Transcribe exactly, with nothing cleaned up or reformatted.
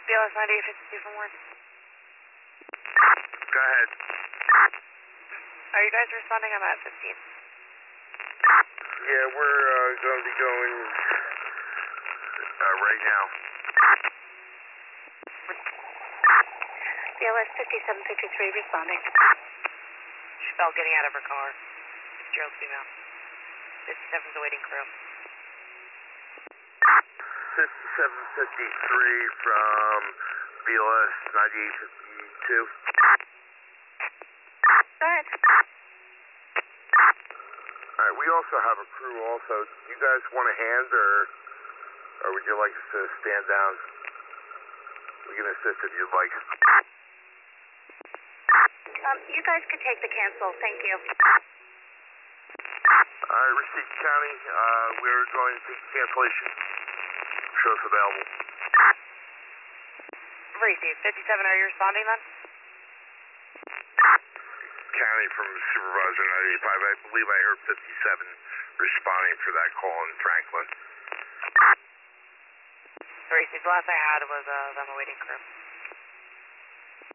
B L S ninety-eight fifty-two from Warren. Go ahead. Are you guys responding? I'm at fifteen. Yeah, we're uh, going to be going uh, right now. B L S fifty-seven fifty-three responding. She felt getting out of her car. Gerald female. fifty-seven's awaiting crew. fifty-seven fifty-three from B L S ninety-eight fifty-two. Go ahead. Alright, we also have a crew also. You guys want a hand or or would you like us to stand down? We can assist if you'd like. Um, you guys could take the cancel, thank you. Alright, Received County, uh, we're going to take cancellation. Show us available. Received. fifty-seven, are you responding then? County from Supervisor ninety-eight five. I believe I heard fifty-seven responding for that call in Franklin. Received. The last I had was uh, them awaiting crew.